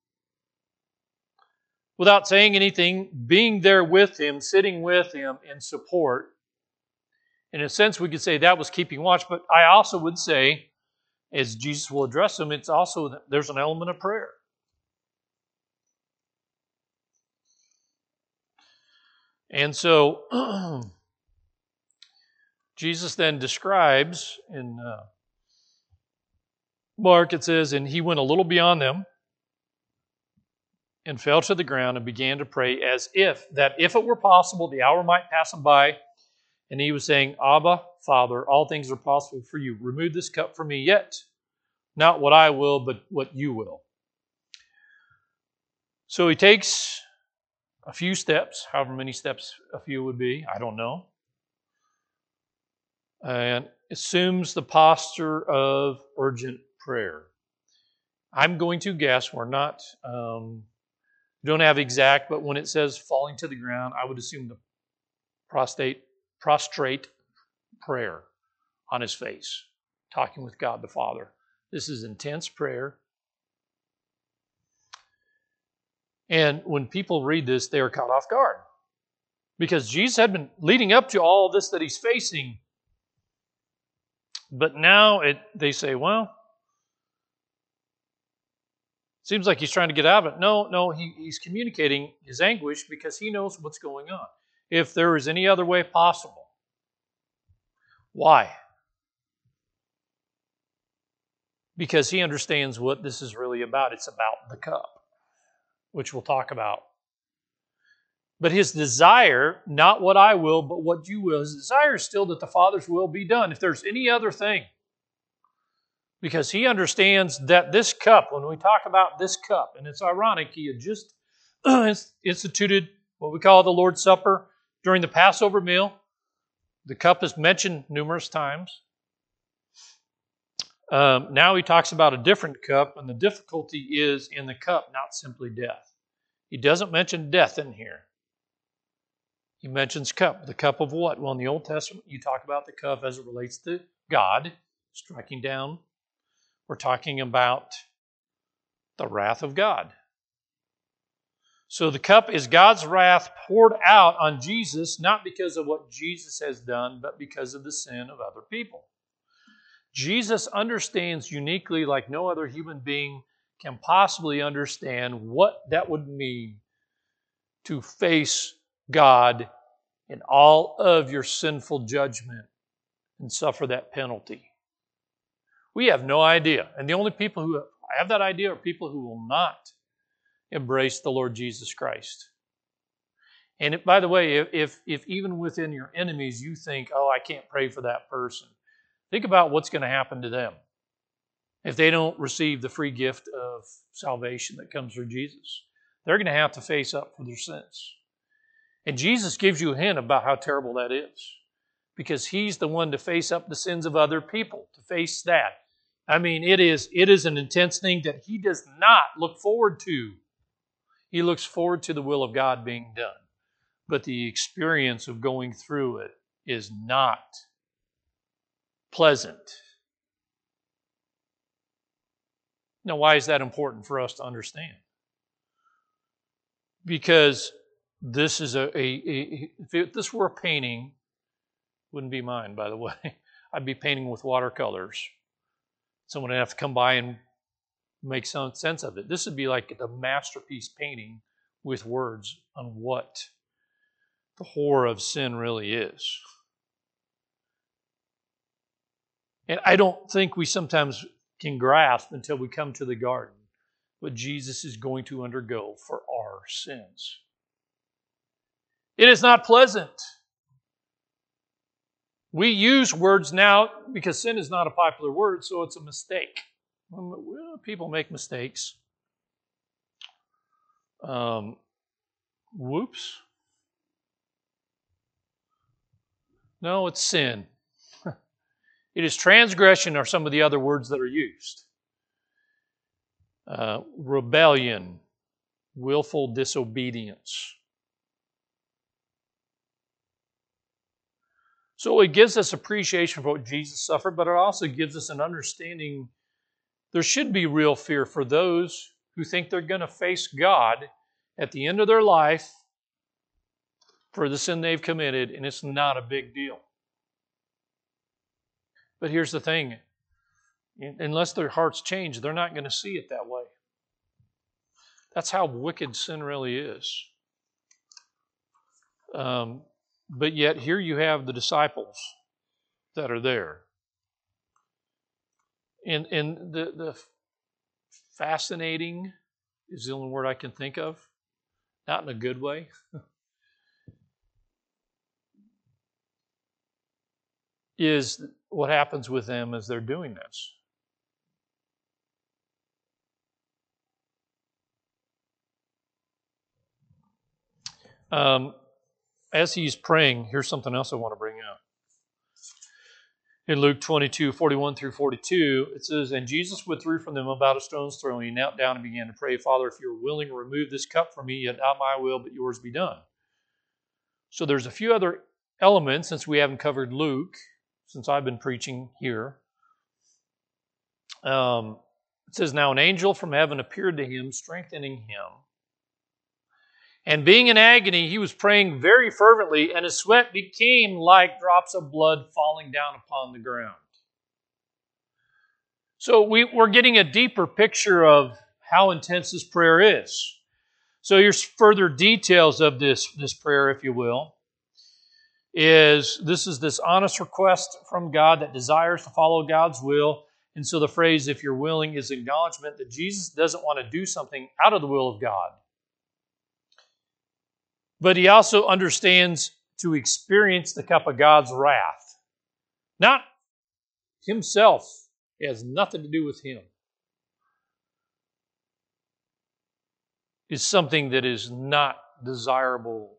without saying anything, being there with him, sitting with him in support. In a sense, we could say that was keeping watch, but I also would say, as Jesus will address them, it's also, there's an element of prayer. And so, Jesus then describes in uh, Mark, it says, and he went a little beyond them and fell to the ground and began to pray as if, that if it were possible, the hour might pass him by. And he was saying, Abba, Father, all things are possible for you. Remove this cup from me, yet not what I will, but what you will. So he takes a few steps, however many steps a few would be, I don't know, and assumes the posture of urgent prayer. I'm going to guess, we're not, um, don't have exact, but when it says falling to the ground, I would assume the prostrate, prostrate prayer on his face, talking with God the Father. This is intense prayer. And when people read this, they are caught off guard. Because Jesus had been leading up to all this that he's facing. But now it, they say, well, seems like he's trying to get out of it. No, no, he, he's communicating his anguish because he knows what's going on. If there is any other way possible. Why? Because he understands what this is really about. It's about the cup, which we'll talk about. But his desire, not what I will, but what you will, his desire is still that the Father's will be done. If there's any other thing, because he understands that this cup, when we talk about this cup, and it's ironic, he had just instituted what we call the Lord's Supper during the Passover meal. The cup is mentioned numerous times. Um, now he talks about a different cup, and the difficulty is in the cup, not simply death. He doesn't mention death in here. He mentions cup. The cup of what? Well, in the Old Testament, you talk about the cup as it relates to God striking down. We're talking about the wrath of God. So the cup is God's wrath poured out on Jesus, not because of what Jesus has done, but because of the sin of other people. Jesus understands uniquely, like no other human being can possibly understand, what that would mean to face God in all of your sinful judgment and suffer that penalty. We have no idea. And the only people who have that idea are people who will not embrace the Lord Jesus Christ. And if, by the way, if, if even within your enemies you think, oh, I can't pray for that person, think about what's going to happen to them if they don't receive the free gift of salvation that comes through Jesus. They're going to have to face up for their sins. And Jesus gives you a hint about how terrible that is, because He's the one to face up the sins of other people, to face that. I mean, it is, it is an intense thing that He does not look forward to. He looks forward to the will of God being done. But the experience of going through it is not pleasant. Now, why is that important for us to understand? Because this is a, a, a if it, this were a painting, wouldn't be mine, by the way. I'd be painting with watercolors. Someone would have to come by and make some sense of it. This would be like the masterpiece painting with words on what the horror of sin really is. And I don't think we sometimes can grasp until we come to the garden what Jesus is going to undergo for our sins. It is not pleasant. We use words now because sin is not a popular word, so it's a mistake. Well, people make mistakes. Um, whoops. No, it's sin. It is transgression are some of the other words that are used. Uh, rebellion, willful disobedience. So it gives us appreciation for what Jesus suffered, but it also gives us an understanding. There should be real fear for those who think they're going to face God at the end of their life for the sin they've committed, and it's not a big deal. But here's the thing. Unless their hearts change, they're not going to see it that way. That's how wicked sin really is. Um, but yet here you have the disciples that are there. And, and the, the fascinating is the only word I can think of. Not in a good way. is what happens with them as they're doing this. Um, as he's praying, here's something else I want to bring out. In Luke twenty-two, forty-one through forty-two, it says, "And Jesus withdrew from them about a stone's throw, and he knelt down and began to pray, 'Father, if you are willing, remove this cup from me, yet not my will, but yours be done.'" So there's a few other elements, since we haven't covered Luke, since I've been preaching here. Um, it says, "Now an angel from heaven appeared to him, strengthening him. And being in agony, he was praying very fervently, and his sweat became like drops of blood falling down upon the ground." So we, we're getting a deeper picture of how intense this prayer is. So here's further details of this, this prayer, if you will. Is this is this honest request from God that desires to follow God's will. And so the phrase, "if you're willing," is acknowledgement that Jesus doesn't want to do something out of the will of God. But he also understands to experience the cup of God's wrath. Not himself. It has nothing to do with him. It's something that is not desirable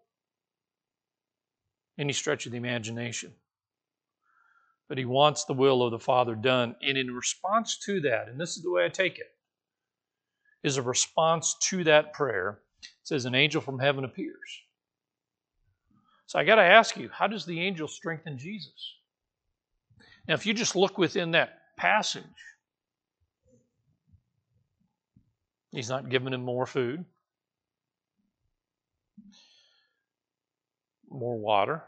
any stretch of the imagination. But he wants the will of the Father done. And in response to that, and this is the way I take it, is a response to that prayer. It says, an angel from heaven appears. So I got to ask you, how does the angel strengthen Jesus? Now, if you just look within that passage, he's not giving him more food. more water.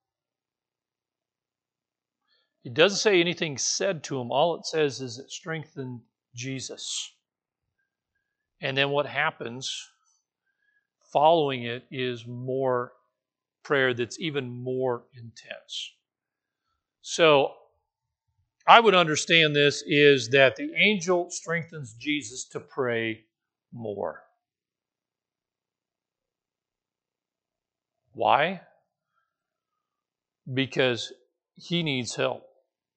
It doesn't say anything said to him. All it says is it strengthened Jesus. And then what happens following it is more prayer that's even more intense. So I would understand this is that the angel strengthens Jesus to pray more. Why? Because he needs help.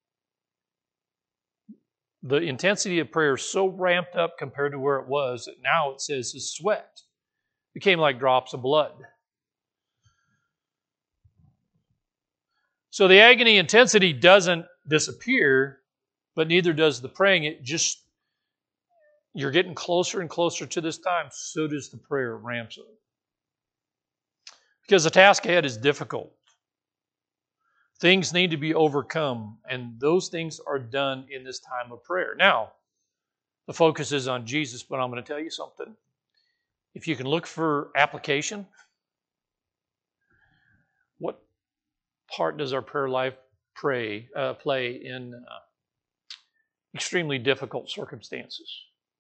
The intensity of prayer is so ramped up compared to where it was that now it says his sweat became like drops of blood. So the agony intensity doesn't disappear, but neither does the praying. It just, you're getting closer and closer to this time, so does the prayer ramps up. Because the task ahead is difficult. Things need to be overcome, and those things are done in this time of prayer. Now, the focus is on Jesus, but I'm going to tell you something. If you can look for application, what part does our prayer life pray, uh, play in uh, extremely difficult circumstances?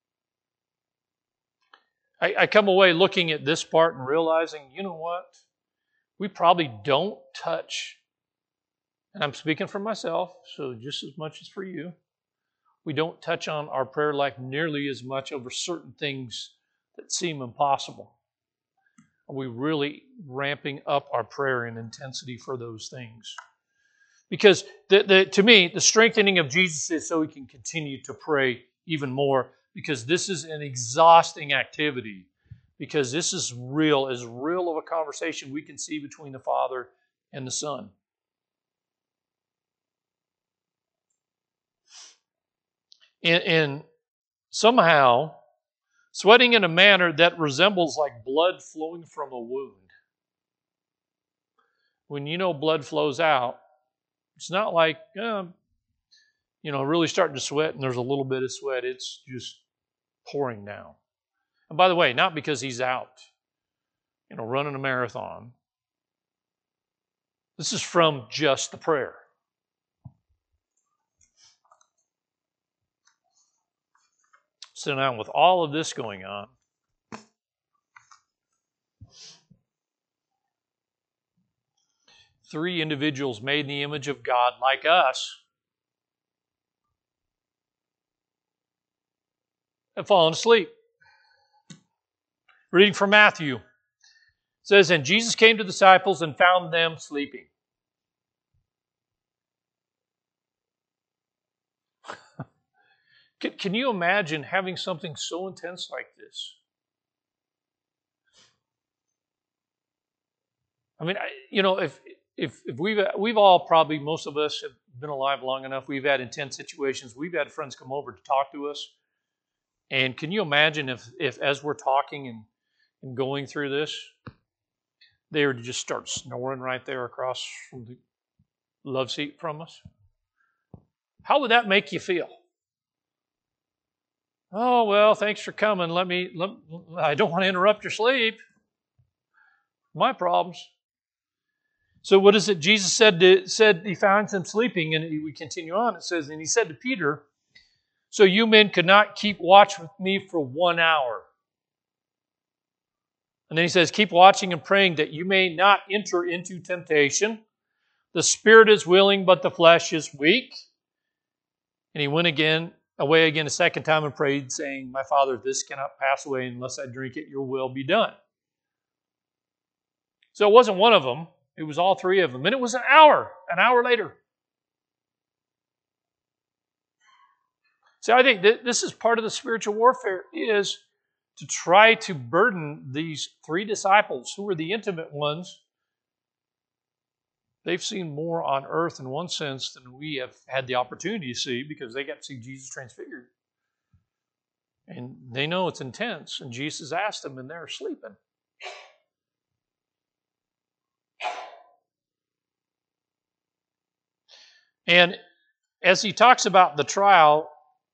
I, I come away looking at this part and realizing, you know what? We probably don't touch, and I'm speaking for myself, so just as much as for you, we don't touch on our prayer life nearly as much over certain things that seem impossible. Are we really ramping up our prayer and intensity for those things? Because the, the, to me, the strengthening of Jesus is so he can continue to pray even more, because this is an exhausting activity, because this is real, as real of a conversation we can see between the Father and the Son. And, and somehow, sweating in a manner that resembles like blood flowing from a wound. When you know blood flows out, it's not like, um, you know, really starting to sweat and there's a little bit of sweat. It's just pouring down. And by the way, not because he's out, you know, running a marathon. This is from just the prayer. So now with all of this going on, three individuals made in the image of God like us have fallen asleep. Reading from Matthew. It says, and Jesus came to the disciples and found them sleeping. Can, can you imagine having something so intense like this? I mean, I, you know, if if if we've we've all probably, most of us have been alive long enough, we've had intense situations. We've had friends come over to talk to us. And can you imagine if, if as we're talking and, and going through this, they were to just start snoring right there across from the love seat from us? How would that make you feel? Oh, well, thanks for coming. Let me, let, I don't want to interrupt your sleep. My problems. So what is it? Jesus said to, said he found them sleeping, and we continue on. It says, and he said to Peter, so you men could not keep watch with me for one hour. And then he says, keep watching and praying that you may not enter into temptation. The spirit is willing, but the flesh is weak. And he went again away again a second time and prayed, saying, my Father, this cannot pass away unless I drink it. Your will be done. So it wasn't one of them. It was all three of them. And it was an hour, an hour later. See, I think that this is part of the spiritual warfare, is to try to burden these three disciples who were the intimate ones. They've seen more on earth in one sense than we have had the opportunity to see, because they got to see Jesus transfigured. And they know it's intense, and Jesus asked them, and they're sleeping. And as he talks about the trial,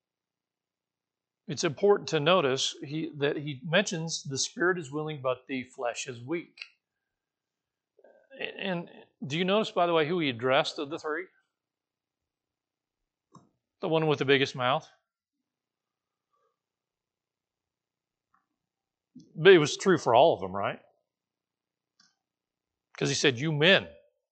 it's important to notice he, that he mentions the spirit is willing, but the flesh is weak. And do you notice, by the way, who he addressed of the three? The one with the biggest mouth. But it was true for all of them, right? Because he said, you men.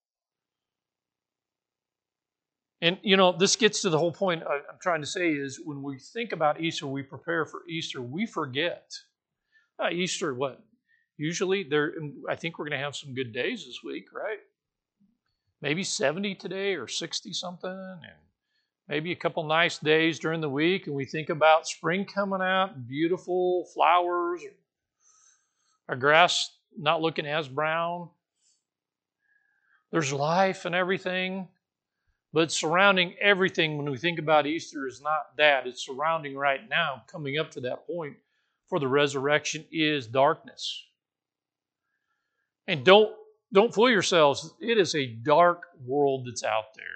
And, you know, this gets to the whole point I'm trying to say is when we think about Easter, we prepare for Easter, we forget. Uh, Easter, what? Usually, there. I think we're going to have some good days this week, right? Maybe seventy today or sixty something, and maybe a couple nice days during the week, and we think about spring coming out, beautiful flowers, our grass not looking as brown. There's life and everything, but surrounding everything when we think about Easter is not that. It's surrounding right now, coming up to that point for the resurrection is darkness. And don't, don't fool yourselves. It is a dark world that's out there.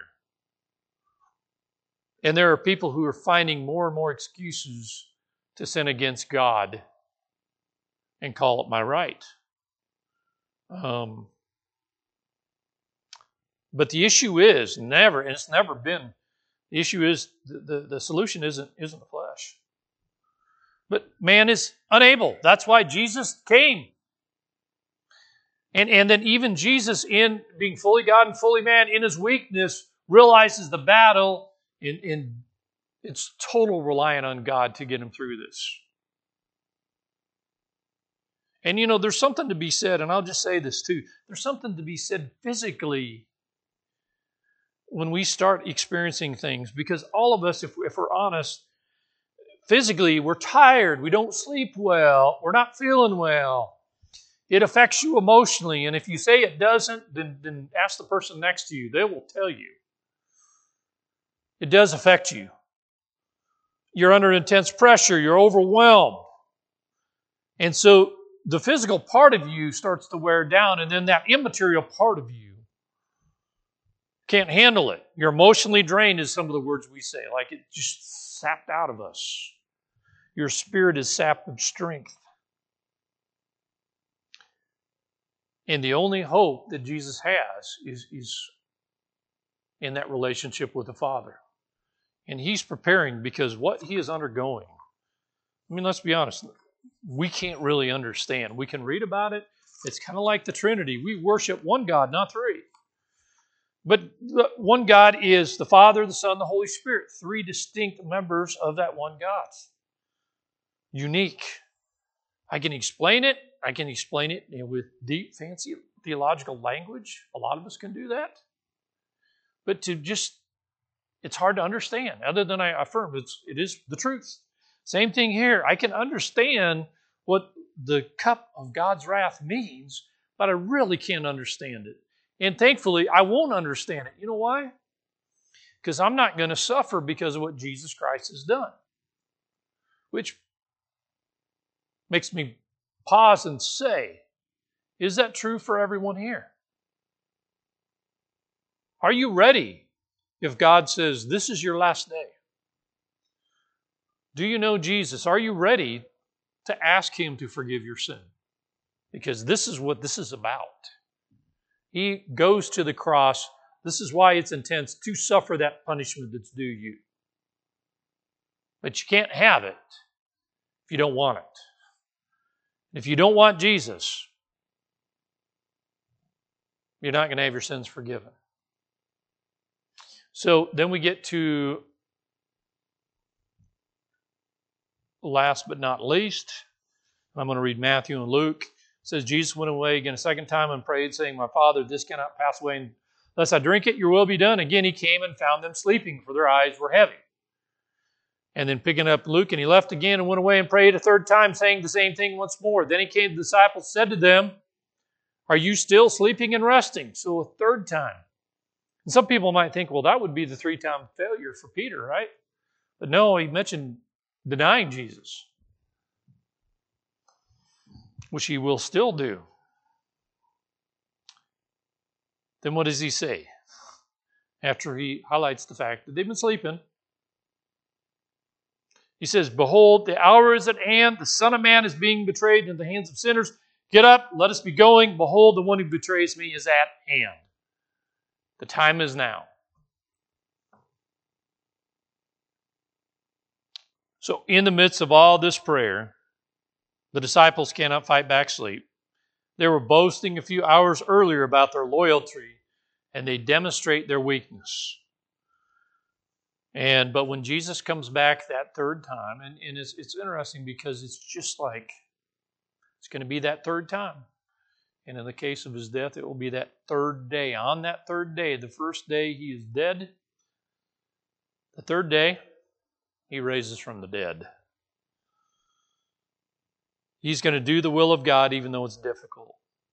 And there are people who are finding more and more excuses to sin against God and call it my right. Um, but the issue is never, and it's never been, the issue is the, the, the solution isn't, isn't the flesh. But man is unable. That's why Jesus came. And, and then even Jesus, in being fully God and fully man, in his weakness, realizes the battle, and, and it's total reliant on God to get him through this. And you know, there's something to be said, and I'll just say this too. There's something to be said physically when we start experiencing things, because all of us, if, if we're honest, physically we're tired, we don't sleep well, we're not feeling well. It affects you emotionally, and if you say it doesn't, then, then ask the person next to you. They will tell you. It does affect you. You're under intense pressure, you're overwhelmed. And so the physical part of you starts to wear down, and then that immaterial part of you can't handle it. You're emotionally drained is some of the words we say, like it just sapped out of us. Your spirit is sapped of strength. And the only hope that Jesus has is, is in that relationship with the Father. And he's preparing because what he is undergoing, I mean, let's be honest, we can't really understand. We can read about it. It's kind of like the Trinity. We worship one God, not three. But one God is the Father, the Son, the Holy Spirit. Three distinct members of that one God. Unique. I can explain it. I can explain it with deep, fancy theological language. A lot of us can do that. But to just, it's hard to understand. Other than I affirm, it's, it is the truth. Same thing here. I can understand what the cup of God's wrath means, but I really can't understand it. And thankfully, I won't understand it. You know why? Because I'm not going to suffer because of what Jesus Christ has done. Which makes me pause and say, is that true for everyone here? Are you ready if God says, this is your last day? Do you know Jesus? Are you ready to ask Him to forgive your sin? Because this is what this is about. He goes to the cross. This is why it's intense, to suffer that punishment that's due you. But you can't have it if you don't want it. If you don't want Jesus, you're not going to have your sins forgiven. So then we get to last but not least. I'm going to read Matthew and Luke. It says, Jesus went away again a second time and prayed, saying, My Father, this cannot pass away unless I drink it. Your will be done. Again he came and found them sleeping, for their eyes were heavy. And then picking up Luke, and he left again and went away and prayed a third time, saying the same thing once more. Then he came to the disciples, said to them, Are you still sleeping and resting? So a third time. And some people might think, well, that would be the three-time failure for Peter, right? But no, he mentioned denying Jesus, which he will still do. Then what does he say? After he highlights the fact that they've been sleeping, he says, Behold, the hour is at hand. The Son of Man is being betrayed into the hands of sinners. Get up, let us be going. Behold, the one who betrays me is at hand. The time is now. So in the midst of all this prayer, the disciples cannot fight back sleep. They were boasting a few hours earlier about their loyalty, and they demonstrate their weakness. And but when Jesus comes back that third time, and, and it's, it's interesting because it's just like, it's going to be that third time. And in the case of his death, it will be that third day. On that third day, the first day he is dead, the third day, he raises from the dead. He's going to do the will of God even though it's difficult.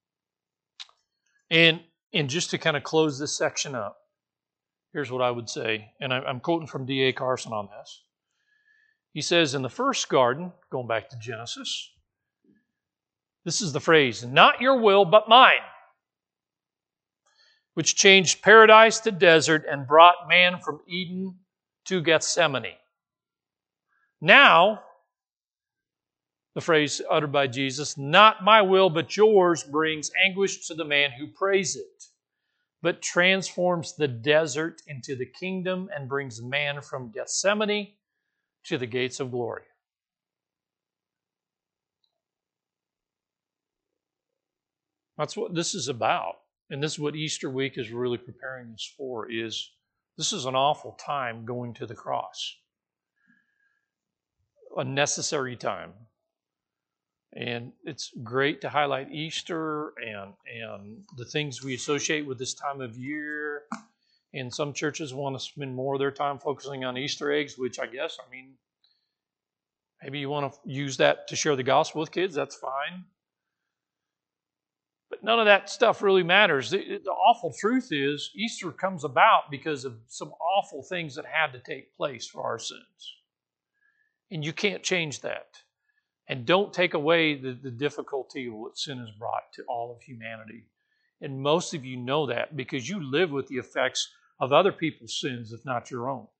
And, and just to kind of close this section up, here's what I would say, and I'm quoting from D A Carson on this. He says, in the first garden, going back to Genesis, this is the phrase, not your will, but mine, which changed paradise to desert and brought man from Eden to Gethsemane. Now, the phrase uttered by Jesus, not my will, but yours, brings anguish to the man who prays it, but transforms the desert into the kingdom and brings man from Gethsemane to the gates of glory. That's what this is about. And this is what Easter week is really preparing us for, is this is an awful time going to the cross. A necessary time. And it's great to highlight Easter and, and the things we associate with this time of year. And some churches want to spend more of their time focusing on Easter eggs, which I guess, I mean, maybe you want to use that to share the gospel with kids, that's fine. But none of that stuff really matters. The, the awful truth is Easter comes about because of some awful things that had to take place for our sins. And you can't change that. And don't take away the, the difficulty of what sin has brought to all of humanity. And most of you know that because you live with the effects of other people's sins, if not your own.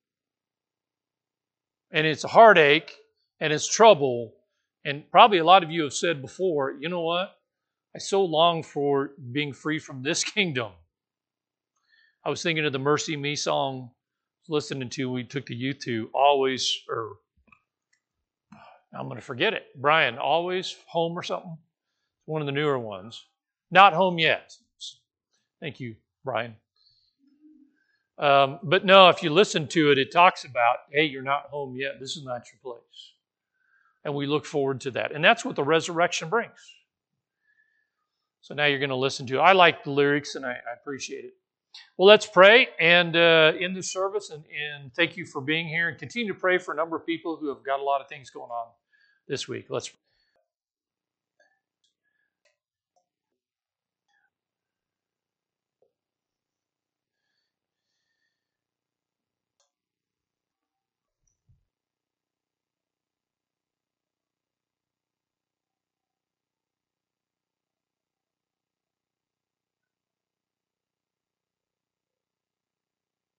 And it's a heartache and it's trouble. And probably a lot of you have said before, you know what? I so long for being free from this kingdom. I was thinking of the Mercy Me song I was listening to, we took the youth to, always, or I'm going to forget it. Brian, always home or something? One of the newer ones. Not home yet. Thank you, Brian. Um, but no, if you listen to it, it talks about, hey, you're not home yet. This is not your place. And we look forward to that. And that's what the resurrection brings. So now you're going to listen to it. I like the lyrics and I, I appreciate it. Well, let's pray and uh, end this service. And, and thank you for being here. And continue to pray for a number of people who have got a lot of things going on this week. Let's